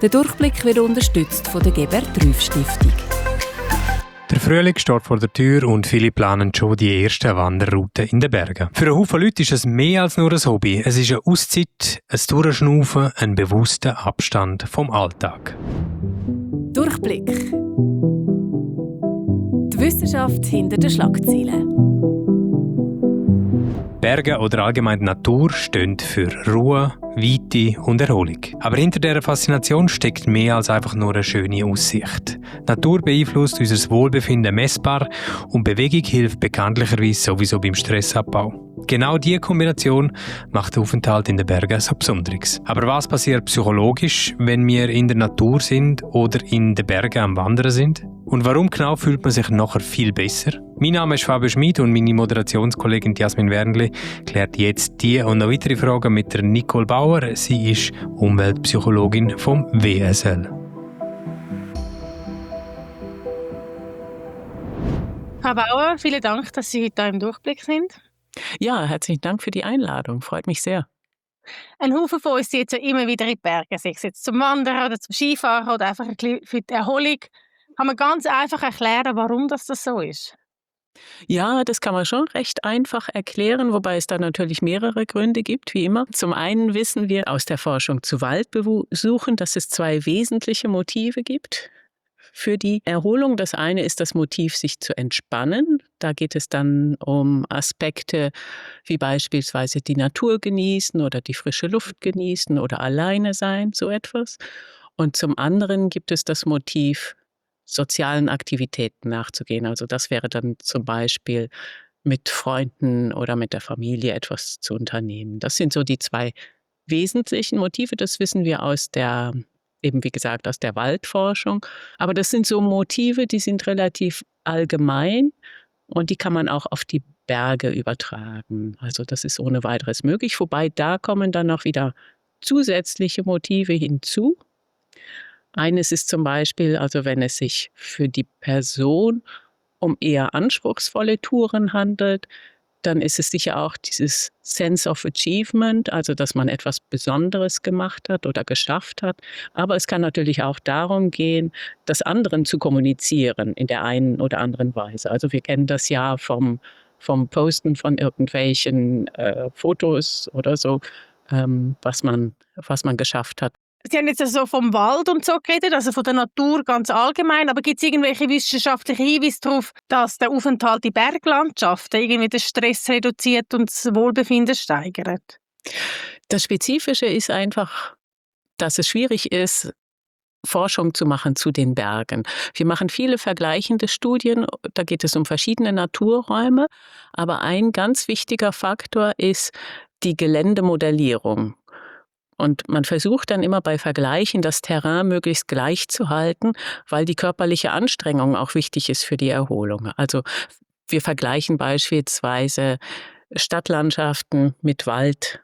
Der Durchblick wird unterstützt von der Gebert-Rüff-Stiftung. Der Frühling steht vor der Tür und viele planen schon die ersten Wanderrouten in den Bergen. Für einen Haufen Leute ist es mehr als nur ein Hobby. Es ist eine Auszeit, ein Durchschnaufen, ein bewusster Abstand vom Alltag. Durchblick. Die Wissenschaft hinter den Schlagzeilen. Berge oder allgemein die Natur stehen für Ruhe, Weite und Erholung. Aber hinter dieser Faszination steckt mehr als einfach nur eine schöne Aussicht. Die Natur beeinflusst unser Wohlbefinden messbar und Bewegung hilft bekanntlicherweise sowieso beim Stressabbau. Genau diese Kombination macht den Aufenthalt in den Bergen so besonderes. Aber was passiert psychologisch, wenn wir in der Natur sind oder in den Bergen am Wandern sind? Und warum genau fühlt man sich nachher viel besser? Mein Name ist Fabio Schmid und meine Moderationskollegin Jasmin Wernli klärt jetzt diese und noch weitere Fragen mit der Nicole Bauer. Sie ist Umweltpsychologin vom WSL. Frau Bauer, vielen Dank, dass Sie heute hier im Durchblick sind. Ja, herzlichen Dank für die Einladung. Freut mich sehr. Ein Haufen von uns zieht ja immer wieder in die Berge, sei es jetzt zum Wandern oder zum Skifahren oder einfach ein bisschen für die Erholung. Kann man ganz einfach erklären, warum das so ist? Ja, das kann man schon recht einfach erklären, wobei es da natürlich mehrere Gründe gibt, wie immer. Zum einen wissen wir aus der Forschung zu Waldbesuchen, dass es zwei wesentliche Motive gibt für die Erholung. Das eine ist das Motiv, sich zu entspannen. Da geht es dann um Aspekte wie beispielsweise die Natur genießen oder die frische Luft genießen oder alleine sein, so etwas. Und zum anderen gibt es das Motiv, sozialen Aktivitäten nachzugehen. Also das wäre dann zum Beispiel mit Freunden oder mit der Familie etwas zu unternehmen. Das sind so die zwei wesentlichen Motive. Das wissen wir aus der, eben wie gesagt, aus der Waldforschung. Aber das sind so Motive, die sind relativ allgemein und die kann man auch auf die Berge übertragen. Also das ist ohne weiteres möglich. Wobei da kommen dann noch wieder zusätzliche Motive hinzu. Eines ist zum Beispiel, also wenn es sich für die Person um eher anspruchsvolle Touren handelt, dann ist es sicher auch dieses Sense of Achievement, also dass man etwas Besonderes gemacht hat oder geschafft hat. Aber es kann natürlich auch darum gehen, das anderen zu kommunizieren in der einen oder anderen Weise. Also wir kennen das ja vom Posten von irgendwelchen Fotos oder so, was man geschafft hat. Sie haben jetzt also vom Wald und so geredet, also von der Natur ganz allgemein, aber gibt es irgendwelche wissenschaftlichen Hinweise darauf, dass der Aufenthalt in Berglandschaften irgendwie den Stress reduziert und das Wohlbefinden steigert? Das Spezifische ist einfach, dass es schwierig ist, Forschung zu machen zu den Bergen. Wir machen viele vergleichende Studien, da geht es um verschiedene Naturräume, aber ein ganz wichtiger Faktor ist die Geländemodellierung. Und man versucht dann immer bei Vergleichen, das Terrain möglichst gleich zu halten, weil die körperliche Anstrengung auch wichtig ist für die Erholung. Also wir vergleichen beispielsweise Stadtlandschaften mit Wald.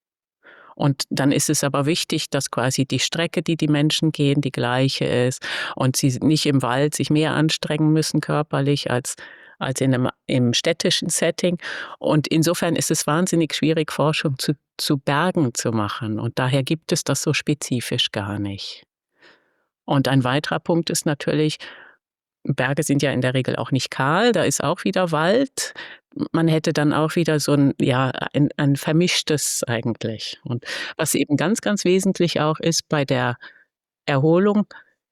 Und dann ist es aber wichtig, dass quasi die Strecke, die die Menschen gehen, die gleiche ist und sie nicht im Wald sich mehr anstrengen müssen körperlich als im städtischen Setting. Und insofern ist es wahnsinnig schwierig, Forschung zu Bergen zu machen. Und daher gibt es das so spezifisch gar nicht. Und ein weiterer Punkt ist natürlich, Berge sind ja in der Regel auch nicht kahl, da ist auch wieder Wald. Man hätte dann auch wieder so ein vermischtes eigentlich. Und was eben ganz, ganz wesentlich auch ist bei der Erholung,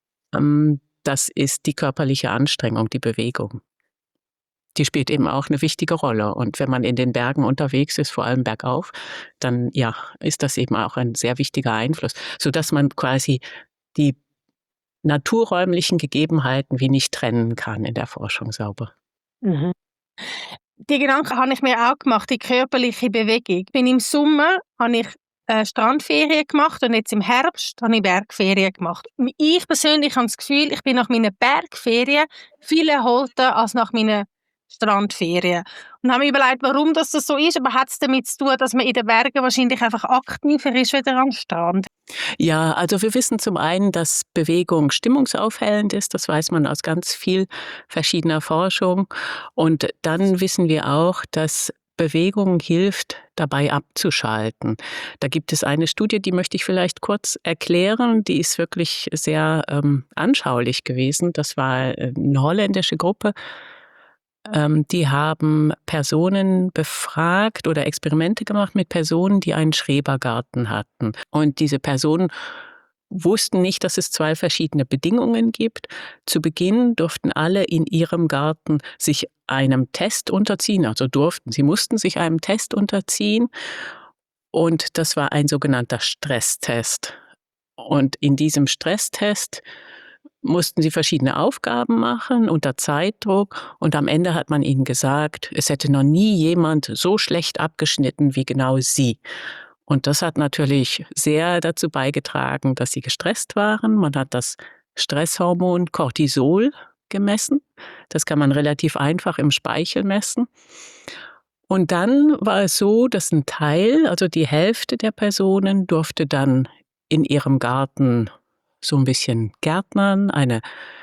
das ist die körperliche Anstrengung, die Bewegung. Die spielt eben auch eine wichtige Rolle. Und wenn man in den Bergen unterwegs ist, vor allem bergauf, dann ja, ist das eben auch ein sehr wichtiger Einfluss, sodass man quasi die naturräumlichen Gegebenheiten wie nicht trennen kann in der Forschung sauber. Mhm. Die Gedanken habe ich mir auch gemacht, die körperliche Bewegung. Ich bin im Sommer, habe ich Strandferien gemacht und jetzt im Herbst habe ich Bergferien gemacht. Ich persönlich habe das Gefühl, ich bin nach meinen Bergferien viel erholter als nach meinen Strandferien. Und habe mir überlegt, warum das so ist, aber hat es damit zu tun, dass man in den Bergen wahrscheinlich einfach aktiver ist wieder am Strand? Ja, also wir wissen zum einen, dass Bewegung stimmungsaufhellend ist. Das weiß man aus ganz viel verschiedener Forschung. Und dann wissen wir auch, dass Bewegung hilft, dabei abzuschalten. Da gibt es eine Studie, die möchte ich vielleicht kurz erklären. Die ist wirklich sehr anschaulich gewesen. Das war eine holländische Gruppe. Die haben Personen befragt oder Experimente gemacht mit Personen, die einen Schrebergarten hatten. Und diese Personen wussten nicht, dass es 2 verschiedene Bedingungen gibt. Zu Beginn durften alle in ihrem Garten sich einem Test unterziehen, sie mussten sich einem Test unterziehen. Und das war ein sogenannter Stresstest. Und in diesem Stresstest mussten sie verschiedene Aufgaben machen unter Zeitdruck. Und am Ende hat man ihnen gesagt, es hätte noch nie jemand so schlecht abgeschnitten wie genau sie. Und das hat natürlich sehr dazu beigetragen, dass sie gestresst waren. Man hat das Stresshormon Cortisol gemessen. Das kann man relativ einfach im Speichel messen. Und dann war es so, dass ein Teil, also die Hälfte der Personen, durfte dann in ihrem Garten so ein bisschen gärtnern, eine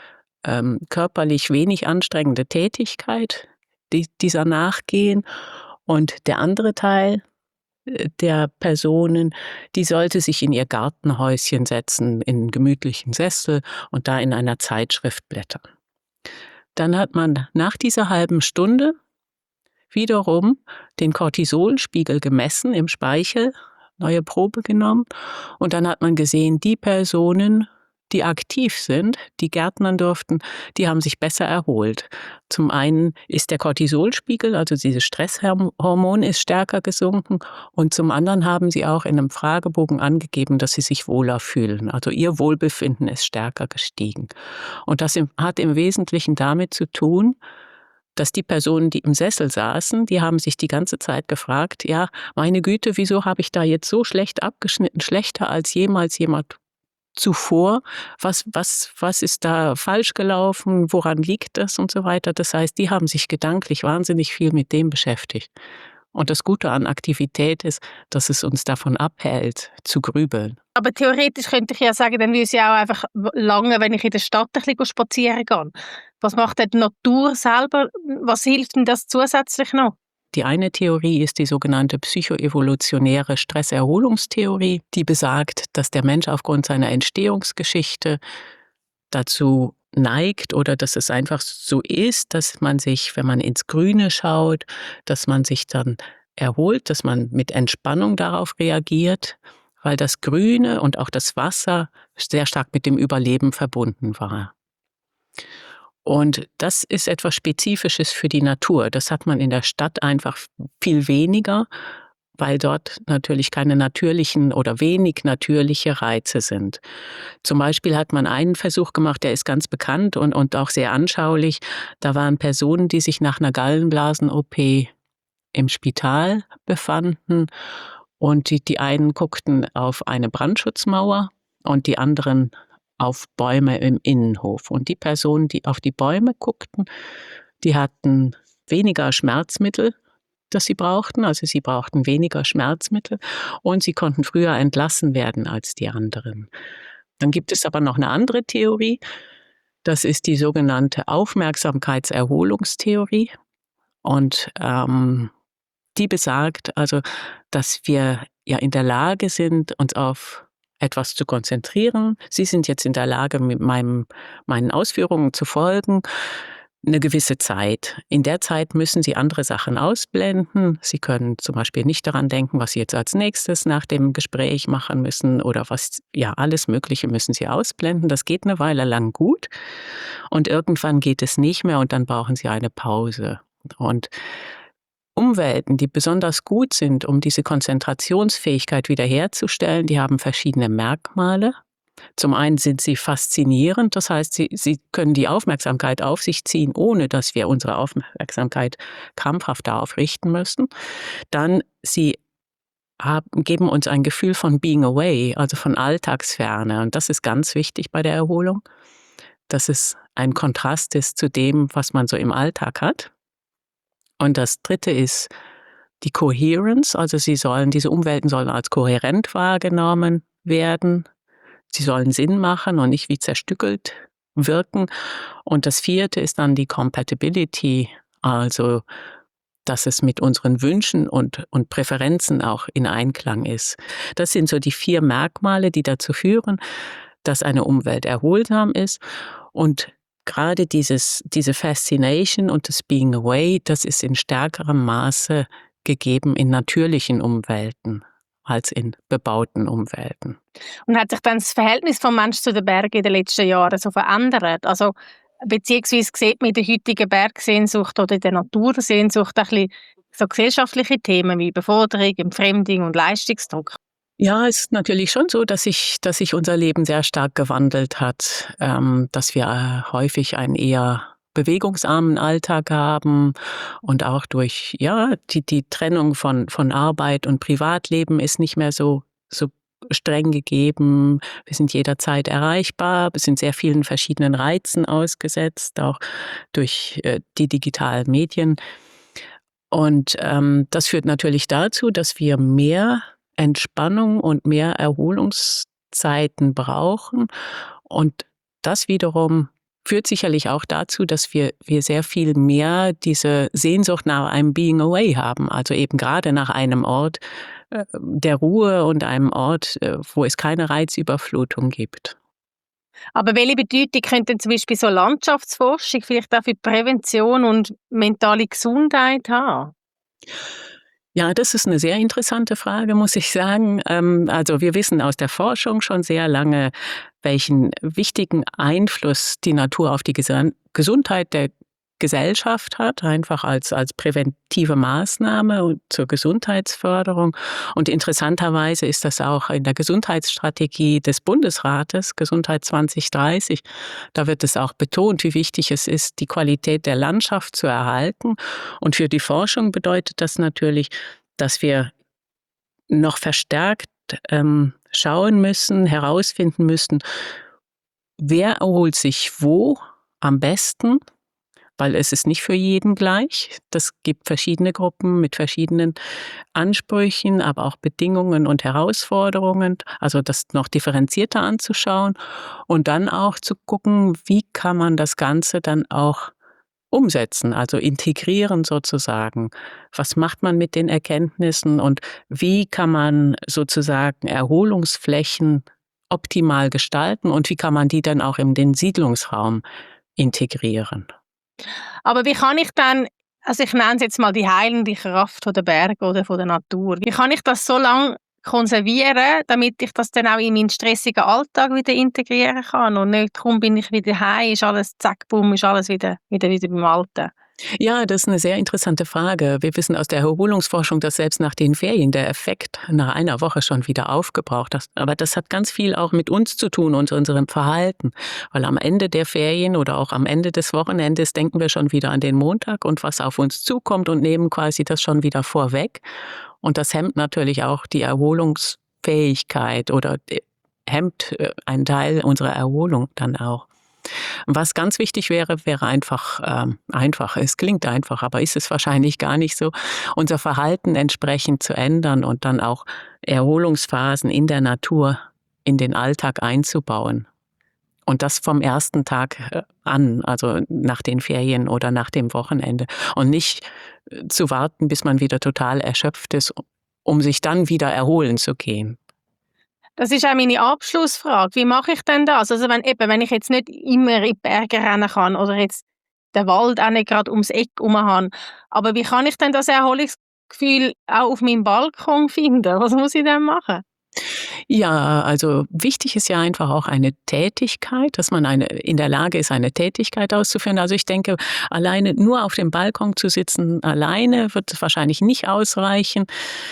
körperlich wenig anstrengende Tätigkeit dieser nachgehen. Und der andere Teil der Personen, die sollte sich in ihr Gartenhäuschen setzen, in einen gemütlichen Sessel und da in einer Zeitschrift blättern. Dann hat man nach dieser halben Stunde wiederum den Cortisolspiegel gemessen im Speichel, neue Probe genommen und dann hat man gesehen, die Personen, die aktiv sind, die gärtnern durften, die haben sich besser erholt. Zum einen ist der Cortisolspiegel, also dieses Stresshormon, ist stärker gesunken und zum anderen haben sie auch in einem Fragebogen angegeben, dass sie sich wohler fühlen. Also ihr Wohlbefinden ist stärker gestiegen. Und das hat im Wesentlichen damit zu tun, dass die Personen, die im Sessel saßen, die haben sich die ganze Zeit gefragt, ja, meine Güte, wieso habe ich da jetzt so schlecht abgeschnitten, schlechter als jemals jemand zuvor, was ist da falsch gelaufen, woran liegt das und so weiter. Das heißt, die haben sich gedanklich wahnsinnig viel mit dem beschäftigt. Und das Gute an Aktivität ist, dass es uns davon abhält, zu grübeln. Aber theoretisch könnte ich ja sagen, dann würde es ja auch einfach lange, wenn ich in der Stadt ein bisschen spazieren gehe. Was macht denn die Natur selber? Was hilft denn das zusätzlich noch? Die eine Theorie ist die sogenannte psychoevolutionäre Stresserholungstheorie, die besagt, dass der Mensch aufgrund seiner Entstehungsgeschichte dazu neigt oder dass es einfach so ist, dass man sich, wenn man ins Grüne schaut, dass man sich dann erholt, dass man mit Entspannung darauf reagiert, weil das Grüne und auch das Wasser sehr stark mit dem Überleben verbunden war. Und das ist etwas Spezifisches für die Natur. Das hat man in der Stadt einfach viel weniger, weil dort natürlich keine natürlichen oder wenig natürliche Reize sind. Zum Beispiel hat man einen Versuch gemacht, der ist ganz bekannt und auch sehr anschaulich. Da waren Personen, die sich nach einer Gallenblasen-OP im Spital befanden und die einen guckten auf eine Brandschutzmauer und die anderen auf Bäume im Innenhof. Und die Personen, die auf die Bäume guckten, die hatten weniger Schmerzmittel, das sie brauchten. Also sie brauchten weniger Schmerzmittel und sie konnten früher entlassen werden als die anderen. Dann gibt es aber noch eine andere Theorie. Das ist die sogenannte Aufmerksamkeitserholungstheorie. Und die besagt also, dass wir ja in der Lage sind, uns auf etwas zu konzentrieren. Sie sind jetzt in der Lage, mit meinen Ausführungen zu folgen, eine gewisse Zeit. In der Zeit müssen Sie andere Sachen ausblenden. Sie können zum Beispiel nicht daran denken, was Sie jetzt als nächstes nach dem Gespräch machen müssen oder alles Mögliche müssen Sie ausblenden. Das geht eine Weile lang gut und irgendwann geht es nicht mehr und dann brauchen Sie eine Pause. Und Umwelten, die besonders gut sind, um diese Konzentrationsfähigkeit wiederherzustellen, die haben verschiedene Merkmale. Zum einen sind sie faszinierend, das heißt, sie können die Aufmerksamkeit auf sich ziehen, ohne dass wir unsere Aufmerksamkeit krampfhaft darauf richten müssen. Dann, sie geben uns ein Gefühl von being away, also von Alltagsferne. Und das ist ganz wichtig bei der Erholung, dass es ein Kontrast ist zu dem, was man so im Alltag hat. Und das dritte ist die Coherence, also diese Umwelten sollen als kohärent wahrgenommen werden. Sie sollen Sinn machen und nicht wie zerstückelt wirken. Und das vierte ist dann die Compatibility, also dass es mit unseren Wünschen und Präferenzen auch in Einklang ist. Das sind so die 4 Merkmale, die dazu führen, dass eine Umwelt erholsam ist. Und gerade diese Fascination und das Being Away, das ist in stärkerem Maße gegeben in natürlichen Umwelten als in bebauten Umwelten. Und hat sich dann das Verhältnis vom Mensch zu den Bergen in den letzten Jahren so verändert? Also, beziehungsweise sieht man in der heutigen Bergsehnsucht oder in der Natursehnsucht ein bisschen so gesellschaftliche Themen wie Überforderung, Entfremdung und Leistungsdruck? Ja, es ist natürlich schon so, dass sich unser Leben sehr stark gewandelt hat, dass wir häufig einen eher bewegungsarmen Alltag haben und auch durch die Trennung von Arbeit und Privatleben ist nicht mehr so streng gegeben. Wir sind jederzeit erreichbar, wir sind sehr vielen verschiedenen Reizen ausgesetzt, auch durch die digitalen Medien. Und das führt natürlich dazu, dass wir mehr Entspannung und mehr Erholungszeiten brauchen. Und das wiederum führt sicherlich auch dazu, dass wir sehr viel mehr diese Sehnsucht nach einem Being Away haben. Also eben gerade nach einem Ort der Ruhe und einem Ort, wo es keine Reizüberflutung gibt. Aber welche Bedeutung könnte zum Beispiel so Landschaftsforschung vielleicht auch für Prävention und mentale Gesundheit haben? Ja, das ist eine sehr interessante Frage, muss ich sagen. Also wir wissen aus der Forschung schon sehr lange, welchen wichtigen Einfluss die Natur auf die Gesundheit der Gesellschaft hat, einfach als präventive Maßnahme und zur Gesundheitsförderung. Und interessanterweise ist das auch in der Gesundheitsstrategie des Bundesrates, Gesundheit 2030, da wird es auch betont, wie wichtig es ist, die Qualität der Landschaft zu erhalten. Und für die Forschung bedeutet das natürlich, dass wir noch verstärkt schauen müssen, herausfinden müssen, wer erholt sich wo am besten, weil es ist nicht für jeden gleich. Das gibt verschiedene Gruppen mit verschiedenen Ansprüchen, aber auch Bedingungen und Herausforderungen. Also das noch differenzierter anzuschauen und dann auch zu gucken, wie kann man das Ganze dann auch umsetzen, also integrieren sozusagen. Was macht man mit den Erkenntnissen und wie kann man sozusagen Erholungsflächen optimal gestalten und wie kann man die dann auch in den Siedlungsraum integrieren? Aber wie kann ich dann, also ich nenne es jetzt mal die heilende Kraft von der Berge oder von der Natur, wie kann ich das so lange konservieren, damit ich das dann auch in meinen stressigen Alltag wieder integrieren kann und nicht, kaum bin ich wieder heim, ist alles zack, bumm, ist alles wieder beim Alten? Ja, das ist eine sehr interessante Frage. Wir wissen aus der Erholungsforschung, dass selbst nach den Ferien der Effekt nach einer Woche schon wieder aufgebraucht ist. Aber das hat ganz viel auch mit uns zu tun und unserem Verhalten. Weil am Ende der Ferien oder auch am Ende des Wochenendes denken wir schon wieder an den Montag und was auf uns zukommt und nehmen quasi das schon wieder vorweg. Und das hemmt natürlich auch die Erholungsfähigkeit oder hemmt einen Teil unserer Erholung dann auch. Was ganz wichtig wäre einfach, es klingt einfach, aber ist es wahrscheinlich gar nicht so, unser Verhalten entsprechend zu ändern und dann auch Erholungsphasen in der Natur in den Alltag einzubauen. Und das vom ersten Tag an, also nach den Ferien oder nach dem Wochenende. Und nicht zu warten, bis man wieder total erschöpft ist, um sich dann wieder erholen zu gehen. Das ist auch meine Abschlussfrage. Wie mache ich denn das? Also wenn ich jetzt nicht immer in die Berge rennen kann oder jetzt den Wald auch nicht gerade ums Eck herum habe, aber wie kann ich denn das Erholungsgefühl auch auf meinem Balkon finden? Was muss ich denn machen? Ja, also wichtig ist ja einfach auch eine Tätigkeit, dass man in der Lage ist, eine Tätigkeit auszuführen. Also ich denke, alleine nur auf dem Balkon zu sitzen, alleine wird es wahrscheinlich nicht ausreichen.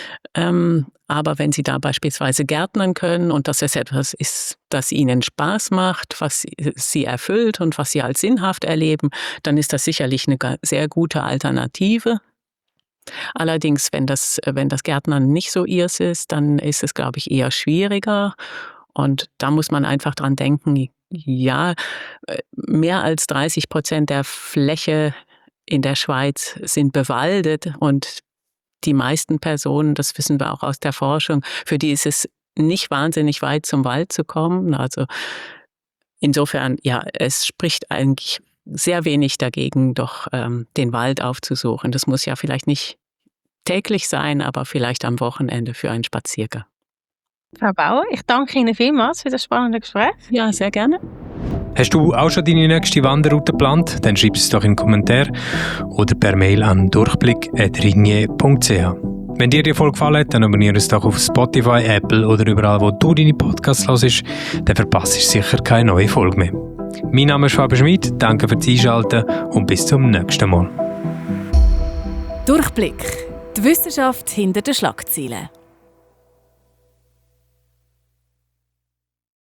Aber wenn Sie da beispielsweise gärtnern können und das etwas ist, das Ihnen Spaß macht, was Sie erfüllt und was Sie als sinnhaft erleben, dann ist das sicherlich eine sehr gute Alternative. Allerdings, wenn das Gärtnern nicht so Ihrs ist, dann ist es, glaube ich, eher schwieriger. Und da muss man einfach dran denken, ja, mehr als 30% der Fläche in der Schweiz sind bewaldet und die meisten Personen, das wissen wir auch aus der Forschung, für die ist es nicht wahnsinnig weit zum Wald zu kommen. Also insofern, ja, es spricht eigentlich sehr wenig dagegen, doch den Wald aufzusuchen. Das muss ja vielleicht nicht täglich sein, aber vielleicht am Wochenende für einen Spaziergang. Frau Bauer, ich danke Ihnen vielmals für das spannende Gespräch. Ja, sehr gerne. Hast du auch schon deine nächste Wanderroute geplant? Dann schreib es doch in den Kommentar oder per Mail an durchblick@ringier.ch. Wenn dir die Folge gefallen hat, dann abonniere es doch auf Spotify, Apple oder überall, wo du deine Podcasts hörst. Dann verpasst du sicher keine neue Folge mehr. Mein Name ist Fabian Schmid, danke fürs Einschalten und bis zum nächsten Mal. Durchblick. Die Wissenschaft hinter den Schlagzeilen.